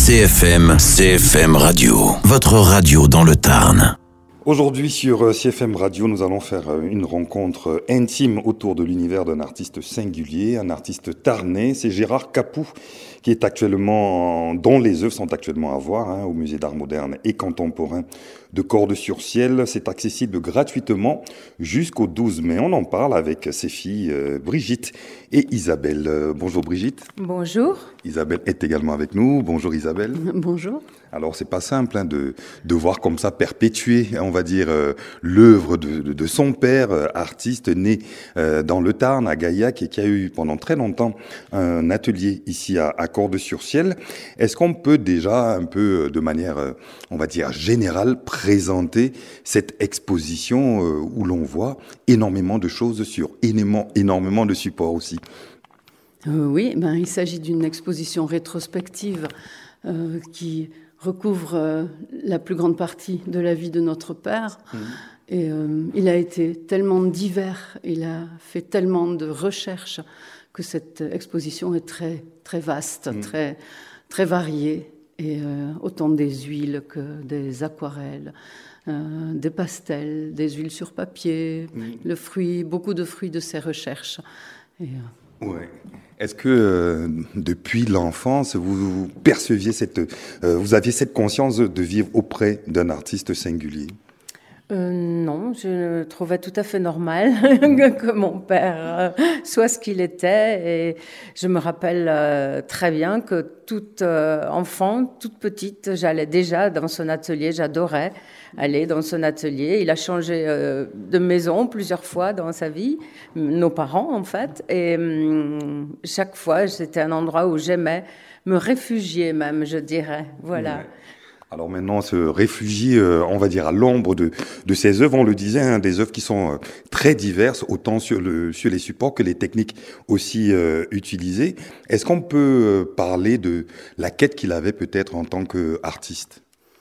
CFM Radio, votre radio dans le Tarn. Aujourd'hui sur CFM Radio, nous allons faire une rencontre intime autour de l'univers d'un artiste singulier, un artiste tarnais, c'est Gérard Capou, qui est dont les œuvres sont actuellement à voir au Musée d'Art Moderne et Contemporain de Cordes-sur-Ciel. C'est accessible gratuitement jusqu'au 12 mai. On en parle avec ses filles Brigitte et Isabelle. Bonjour Brigitte. Bonjour. Isabelle est également avec nous. Bonjour Isabelle. Bonjour. Alors c'est pas simple de voir comme ça perpétuer, on va dire, l'œuvre de son père, artiste né dans le Tarn, à Gaillac, et qui a eu pendant très longtemps un atelier ici à Cordes-sur-Ciel. Est-ce qu'on peut déjà un peu de manière, on va dire, générale, présenter cette exposition où l'on voit énormément de choses sur énormément de supports aussi? Oui, il s'agit d'une exposition rétrospective qui recouvre la plus grande partie de la vie de notre père. Et il a été tellement divers, il a fait tellement de recherches que cette exposition est très, très vaste, très, très variée. Et autant des huiles que des aquarelles, des pastels, des huiles sur papier, beaucoup de fruits de ses recherches. Ouais. Est-ce que depuis l'enfance, vous perceviez vous aviez cette conscience de vivre auprès d'un artiste singulier? Non, je trouvais tout à fait normal que mon père soit ce qu'il était. Et je me rappelle très bien que toute enfant, toute petite, j'allais déjà dans son atelier. J'adorais aller dans son atelier. Il a changé de maison plusieurs fois dans sa vie, nos parents en fait. Et chaque fois, c'était un endroit où j'aimais me réfugier même, je dirais. Voilà. Ouais. Alors maintenant, se réfugier, on va dire, à l'ombre de ces œuvres, on le disait, des œuvres qui sont très diverses, autant sur les supports que les techniques aussi utilisées. Est-ce qu'on peut parler de la quête qu'il avait peut-être en tant qu'artiste?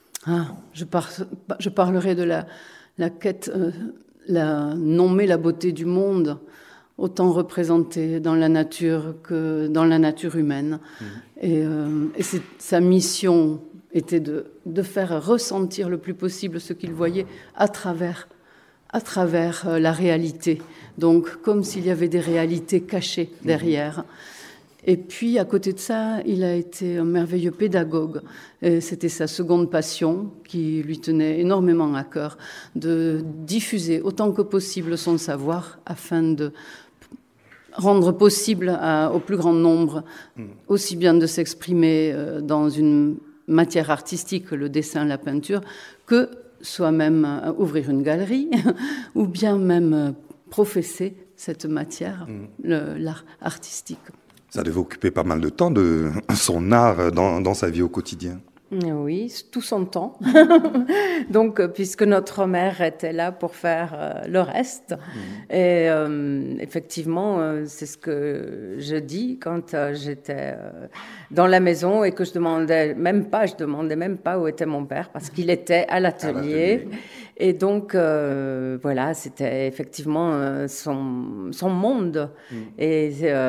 Je parlerai de la quête, nommer la beauté du monde, autant représentée dans la nature que dans la nature humaine. Et sa mission était de faire ressentir le plus possible ce qu'il voyait à travers la réalité. Donc, comme s'il y avait des réalités cachées derrière. Et puis, à côté de ça, il a été un merveilleux pédagogue. Et c'était sa seconde passion qui lui tenait énormément à cœur, de diffuser autant que possible son savoir afin de rendre possible au plus grand nombre aussi bien de s'exprimer dans une matière artistique, le dessin, la peinture, que soi-même ouvrir une galerie ou bien même professer cette matière, l'art artistique. Ça devait occuper pas mal de temps de son art dans sa vie au quotidien. Oui, tout son temps. Donc, puisque notre mère était là pour faire le reste. Et effectivement, c'est ce que je dis quand j'étais dans la maison et que je demandais même pas où était mon père parce qu'il était à l'atelier. Et donc, voilà, c'était effectivement son monde. Et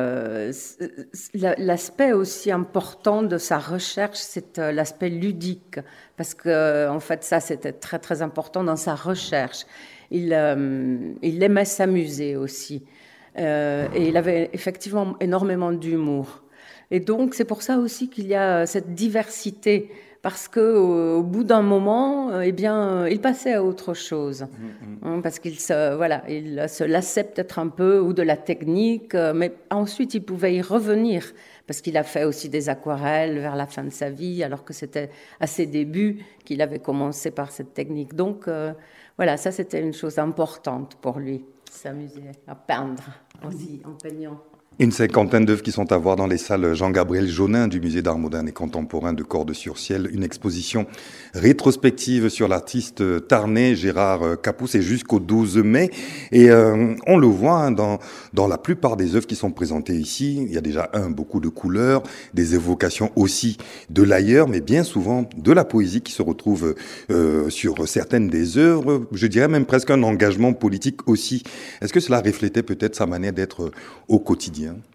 l'aspect aussi important de sa recherche, c'est l'aspect ludique. Parce que, en fait, ça, c'était très, très important dans sa recherche. Il aimait s'amuser aussi. Et il avait effectivement énormément d'humour. Et donc, c'est pour ça aussi qu'il y a cette diversité. Parce qu'au bout d'un moment, il passait à autre chose. Parce qu'il se lassait peut-être un peu, ou de la technique, mais ensuite il pouvait y revenir. Parce qu'il a fait aussi des aquarelles vers la fin de sa vie, alors que c'était à ses débuts qu'il avait commencé par cette technique. Donc voilà, ça c'était une chose importante pour lui, s'amuser à peindre aussi en peignant. Une cinquantaine d'œuvres qui sont à voir dans les salles Jean-Gabriel Jaunin du Musée d'Art Moderne et Contemporain de Cordes-sur-Ciel. Une exposition rétrospective sur l'artiste tarnais Gérard Capou, c'est jusqu'au 12 mai. Et on le voit dans la plupart des œuvres qui sont présentées ici. Il y a déjà beaucoup de couleurs, des évocations aussi de l'ailleurs, mais bien souvent de la poésie qui se retrouve sur certaines des œuvres. Je dirais même presque un engagement politique aussi. Est-ce que cela reflétait peut-être sa manière d'être au quotidien?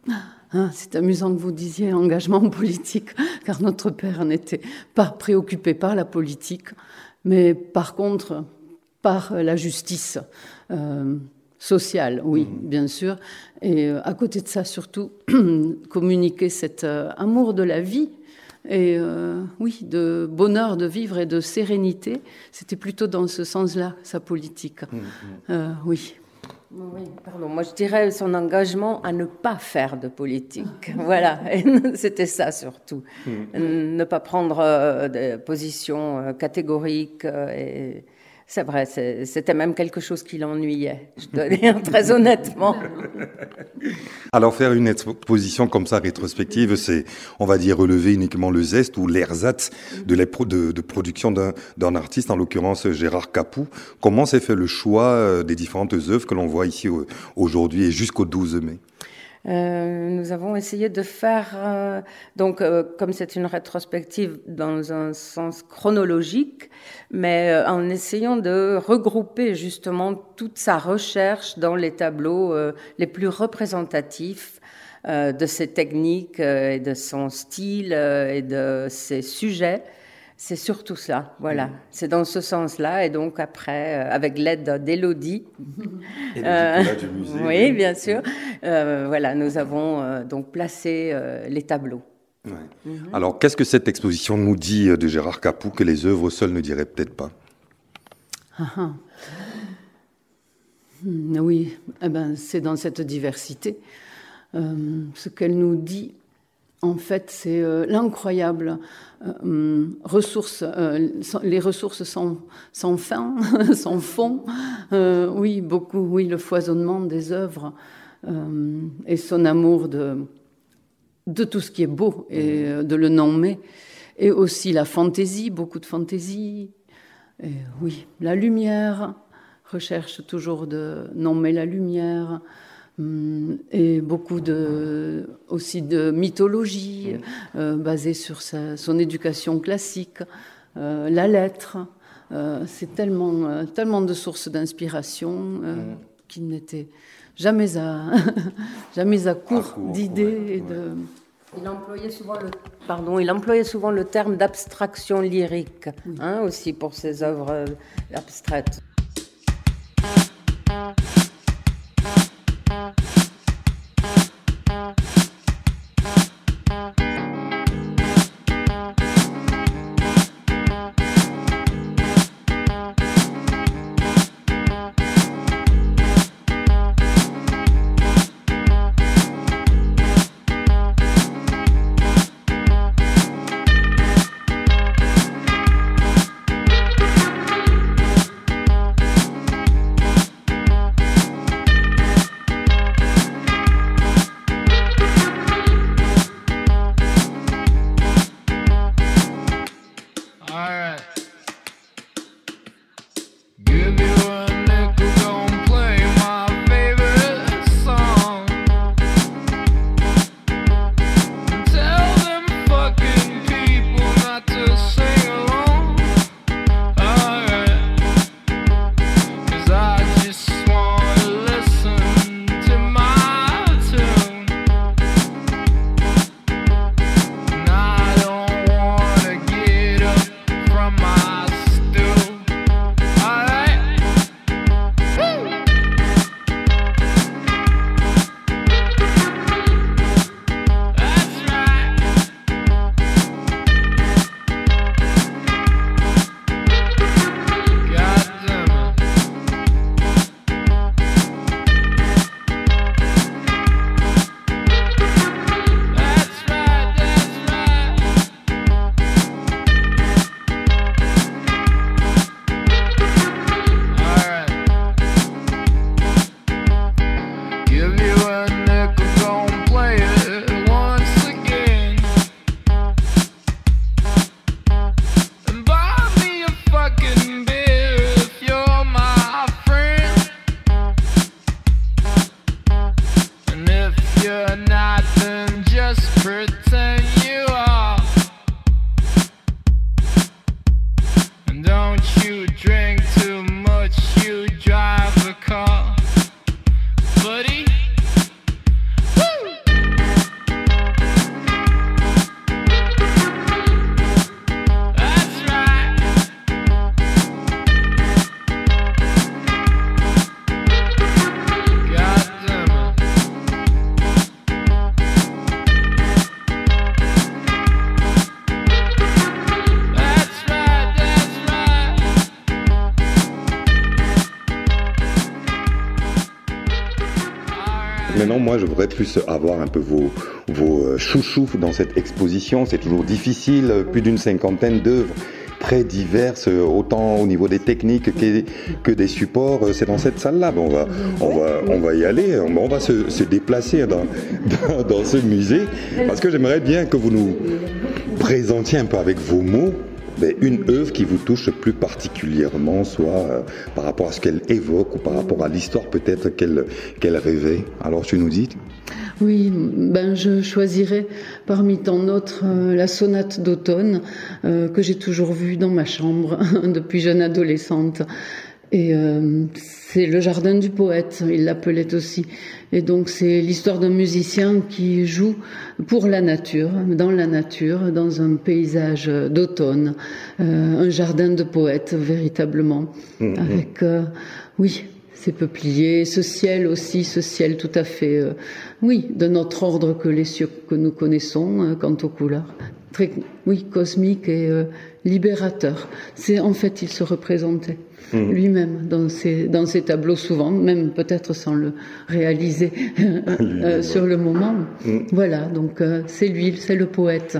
C'est amusant que vous disiez engagement politique, car notre père n'était pas préoccupé par la politique, mais par contre par la justice sociale, oui, bien sûr. Et à côté de ça, surtout, communiquer cet amour de la vie et oui, de bonheur de vivre et de sérénité. C'était plutôt dans ce sens-là, sa politique. Oui. Oui, pardon. Moi, je dirais son engagement à ne pas faire de politique. Voilà, et c'était ça surtout. Ne pas prendre de positions catégoriques. Et c'est vrai, c'était même quelque chose qui l'ennuyait, je dois dire très honnêtement. Alors faire une exposition comme ça rétrospective, c'est, on va dire, relever uniquement le zeste ou l'ersatz de production d'un artiste, en l'occurrence Gérard Capou. Comment s'est fait le choix des différentes œuvres que l'on voit ici aujourd'hui et jusqu'au 12 mai ? Nous avons essayé de faire, comme c'est une rétrospective dans un sens chronologique, mais en essayant de regrouper justement toute sa recherche dans les tableaux les plus représentatifs de ses techniques et de son style et de ses sujets. C'est surtout ça, voilà. C'est dans ce sens-là, et donc après, avec l'aide d'Élodie, du musée. Oui, bien sûr. Voilà, nous avons donc placé les tableaux. Ouais. Alors, qu'est-ce que cette exposition nous dit de Gérard Capou que les œuvres seules ne diraient peut-être pas ? Oui, c'est dans cette diversité. Ce qu'elle nous dit, en fait, c'est l'incroyable ressources, les ressources sans fin, sans fond. Oui, beaucoup, oui, le foisonnement des œuvres et son amour de tout ce qui est beau et de le nommer. Et aussi la fantaisie, beaucoup de fantaisie. Et oui, la lumière, recherche toujours de nommer la lumière. Et beaucoup aussi de mythologie basée sur son éducation classique, la lettre. C'est tellement de sources d'inspiration qu'il n'était jamais à court d'idées. Il employait souvent le terme d'abstraction lyrique, aussi pour ses œuvres abstraites. Maintenant, moi, je voudrais plus avoir un peu vos chouchous dans cette exposition. C'est toujours difficile, plus d'une 50aine d'œuvres très diverses, autant au niveau des techniques que des supports. C'est dans cette salle-là. Bon, on va y aller. On va se déplacer dans ce musée, parce que j'aimerais bien que vous nous présentiez un peu avec vos mots une œuvre qui vous touche plus particulièrement, soit par rapport à ce qu'elle évoque ou par rapport à l'histoire peut-être qu'elle rêvait. Alors tu nous dis? Oui, je choisirais parmi tant d'autres la sonate d'automne que j'ai toujours vue dans ma chambre depuis jeune adolescente. Et c'est le jardin du poète, il l'appelait aussi. Et donc c'est l'histoire d'un musicien qui joue pour la nature, dans un paysage d'automne, un jardin de poète véritablement, avec ces peupliers, ce ciel tout à fait, de notre ordre que les cieux que nous connaissons quant aux couleurs, très cosmique et libérateur. Il se représentait lui-même dans ses tableaux souvent, même peut-être sans le réaliser sur le moment. Voilà, donc c'est lui, c'est le poète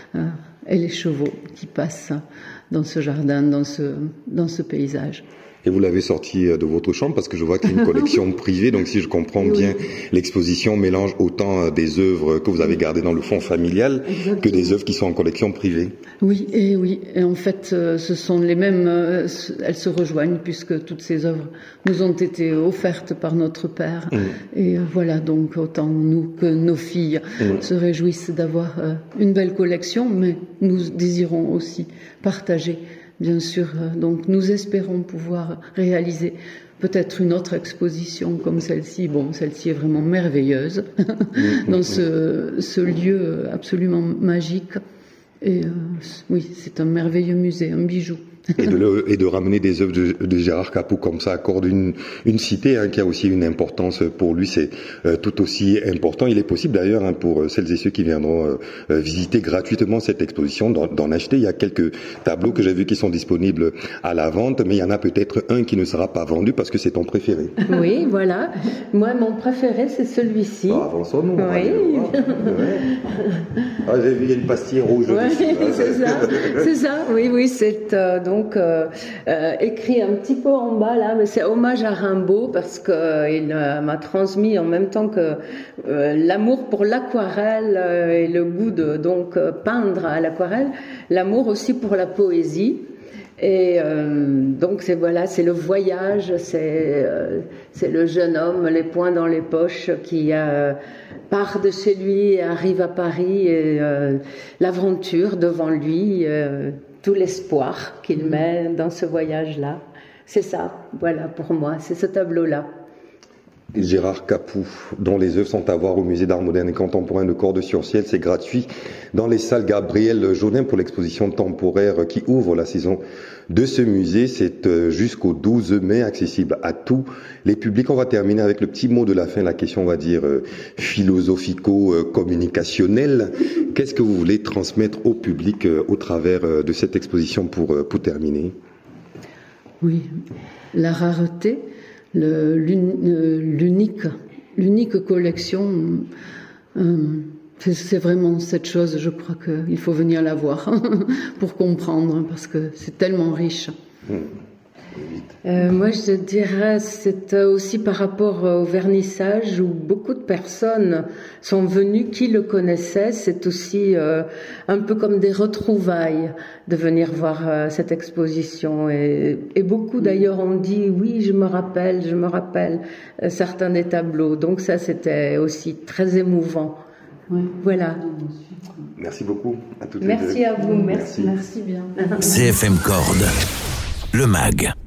et les chevaux qui passent dans ce jardin, dans ce paysage. Et vous l'avez sorti de votre chambre parce que je vois qu'il y a une collection privée. Donc si je comprends bien, l'exposition mélange autant des œuvres que vous avez gardées dans le fonds familial que des œuvres qui sont en collection privée. Oui. Et en fait, ce sont les mêmes. Elles se rejoignent puisque toutes ces œuvres nous ont été offertes par notre père. Et voilà, donc autant nous que nos filles se réjouissent d'avoir une belle collection, mais nous désirons aussi partager. Bien sûr, donc nous espérons pouvoir réaliser peut-être une autre exposition comme celle-ci. Bon, celle-ci est vraiment merveilleuse dans ce lieu absolument magique. Et c'est un merveilleux musée, un bijou. Et de ramener des œuvres de Gérard Capou comme ça accorde une cité qui a aussi une importance pour lui, c'est tout aussi important. Il est possible d'ailleurs pour celles et ceux qui viendront visiter gratuitement cette exposition d'en acheter. Il y a quelques tableaux que j'ai vus qui sont disponibles à la vente, mais il y en a peut-être un qui ne sera pas vendu parce que c'est ton préféré. Oui, voilà. Moi, mon préféré, c'est celui-ci. Avançons-nous. Oui. J'ai vu une pastille rouge. C'est ça. Oui, c'est donc écrit un petit peu en bas là, mais c'est hommage à Rimbaud parce qu'il m'a transmis en même temps que l'amour pour l'aquarelle et le goût de peindre à l'aquarelle, l'amour aussi pour la poésie. Et donc c'est le voyage, c'est le jeune homme, les poings dans les poches qui part de chez lui et arrive à Paris et l'aventure devant lui. Tout l'espoir qu'il met dans ce voyage-là. C'est ça, voilà, pour moi, c'est ce tableau-là. Gérard Capou, dont les œuvres sont à voir au Musée d'Art Moderne et Contemporain de Cordes-sur-Ciel. C'est gratuit dans les salles Gabriel Jaunin pour l'exposition temporaire qui ouvre la saison de ce musée. C'est jusqu'au 12 mai, accessible à tous les publics. On va terminer avec le petit mot de la fin, la question, on va dire, philosophico-communicationnelle. Qu'est-ce que vous voulez transmettre au public au travers de cette exposition pour terminer? Oui, la rareté, l'unique collection, c'est vraiment cette chose, je crois qu'il faut venir la voir pour comprendre, parce que c'est tellement riche. Moi, je dirais, c'est aussi par rapport au vernissage où beaucoup de personnes sont venues qui le connaissaient. C'est aussi un peu comme des retrouvailles de venir voir cette exposition. Et beaucoup d'ailleurs ont dit, oui, je me rappelle certains des tableaux. Donc ça, c'était aussi très émouvant. Oui. Voilà. Merci beaucoup à toutes les deux. Merci à vous. Merci bien. CFM Cordes, le MAG.